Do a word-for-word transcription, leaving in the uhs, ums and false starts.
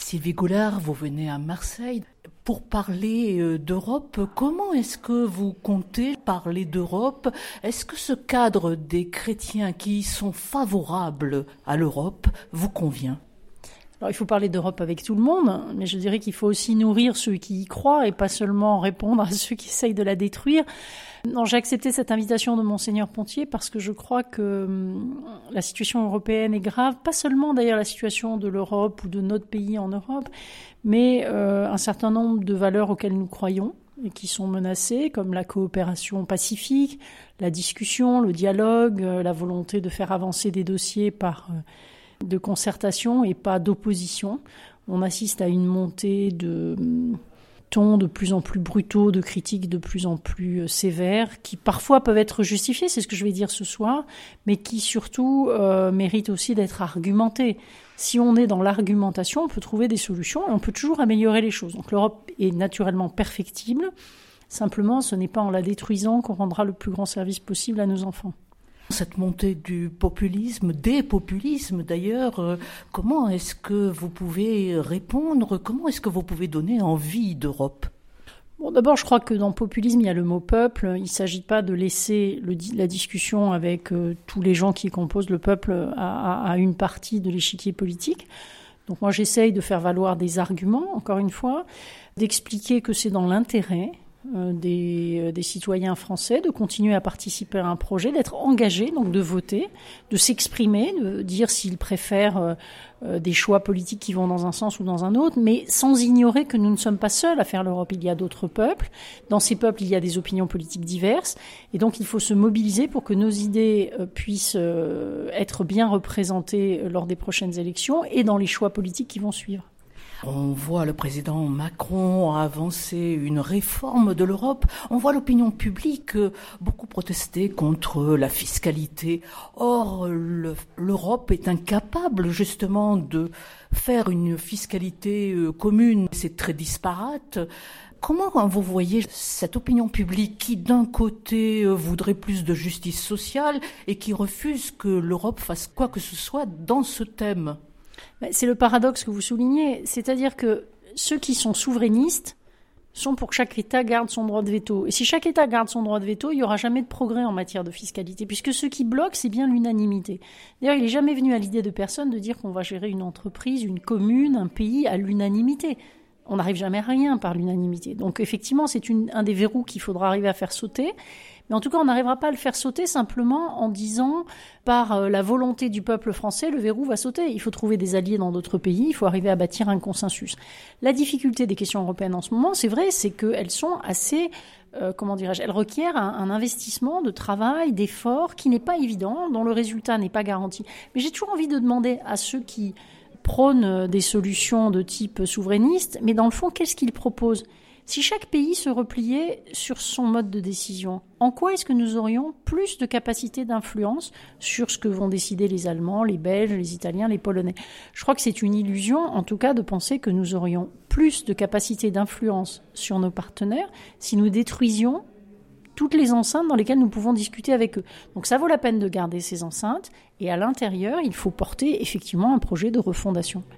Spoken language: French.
Sylvie Goulard, vous venez à Marseille. Pour parler d'Europe, comment est-ce que vous comptez parler d'Europe ? Est-ce que ce cadre des chrétiens qui sont favorables à l'Europe vous convient ? Alors, il faut parler d'Europe avec tout le monde, mais je dirais qu'il faut aussi nourrir ceux qui y croient et pas seulement répondre à ceux qui essayent de la détruire. Non, j'ai accepté cette invitation de Monseigneur Pontier parce que je crois que hum, la situation européenne est grave, pas seulement d'ailleurs la situation de l'Europe ou de notre pays en Europe, mais euh, un certain nombre de valeurs auxquelles nous croyons et qui sont menacées, comme la coopération pacifique, la discussion, le dialogue, euh, la volonté de faire avancer des dossiers par... Euh, de concertation et pas d'opposition. On assiste à une montée de tons de plus en plus brutaux, de critiques de plus en plus sévères, qui parfois peuvent être justifiées, c'est ce que je vais dire ce soir, mais qui surtout euh, méritent aussi d'être argumentées. Si on est dans l'argumentation, on peut trouver des solutions et on peut toujours améliorer les choses. Donc l'Europe est naturellement perfectible, simplement ce n'est pas en la détruisant qu'on rendra le plus grand service possible à nos enfants. Cette montée du populisme, des populismes d'ailleurs, euh, comment est-ce que vous pouvez répondre ? Comment est-ce que vous pouvez donner envie d'Europe ? Bon, d'abord, je crois que dans populisme, il y a le mot peuple. Il ne s'agit pas de laisser le, la discussion avec euh, tous les gens qui composent le peuple à, à, à une partie de l'échiquier politique. Donc moi, j'essaye de faire valoir des arguments, encore une fois, d'expliquer que c'est dans l'intérêt Des, des citoyens français, de continuer à participer à un projet, d'être engagés, donc de voter, de s'exprimer, de dire s'ils préfèrent euh, des choix politiques qui vont dans un sens ou dans un autre, mais sans ignorer que nous ne sommes pas seuls à faire l'Europe. Il y a d'autres peuples. Dans ces peuples, il y a des opinions politiques diverses. Et donc, il faut se mobiliser pour que nos idées euh, puissent euh, être bien représentées lors des prochaines élections et dans les choix politiques qui vont suivre. On voit le président Macron avancer une réforme de l'Europe. On voit l'opinion publique beaucoup protester contre la fiscalité. Or, le, l'Europe est incapable justement de faire une fiscalité commune. C'est très disparate. Comment vous voyez cette opinion publique qui, d'un côté, voudrait plus de justice sociale et qui refuse que l'Europe fasse quoi que ce soit dans ce thème ? C'est le paradoxe que vous soulignez, c'est-à-dire que ceux qui sont souverainistes sont pour que chaque État garde son droit de veto. Et si chaque État garde son droit de veto, il n'y aura jamais de progrès en matière de fiscalité, puisque ce qui bloque, c'est bien l'unanimité. D'ailleurs, il n'est jamais venu à l'idée de personne de dire qu'on va gérer une entreprise, une commune, un pays à l'unanimité. On n'arrive jamais à rien par l'unanimité. Donc effectivement, c'est une, un des verrous qu'il faudra arriver à faire sauter. Mais en tout cas, on n'arrivera pas à le faire sauter simplement en disant par la volonté du peuple français, le verrou va sauter. Il faut trouver des alliés dans d'autres pays, il faut arriver à bâtir un consensus. La difficulté des questions européennes en ce moment, c'est vrai, c'est qu'elles sont assez, euh, comment dirais-je, elles requièrent un, un investissement de travail, d'effort qui n'est pas évident, dont le résultat n'est pas garanti. Mais j'ai toujours envie de demander à ceux qui prônent des solutions de type souverainiste, mais dans le fond, qu'est-ce qu'ils proposent ? Si chaque pays se repliait sur son mode de décision, en quoi est-ce que nous aurions plus de capacité d'influence sur ce que vont décider les Allemands, les Belges, les Italiens, les Polonais ? Je crois que c'est une illusion, en tout cas, de penser que nous aurions plus de capacité d'influence sur nos partenaires si nous détruisions toutes les enceintes dans lesquelles nous pouvons discuter avec eux. Donc ça vaut la peine de garder ces enceintes, et à l'intérieur, il faut porter effectivement un projet de refondation.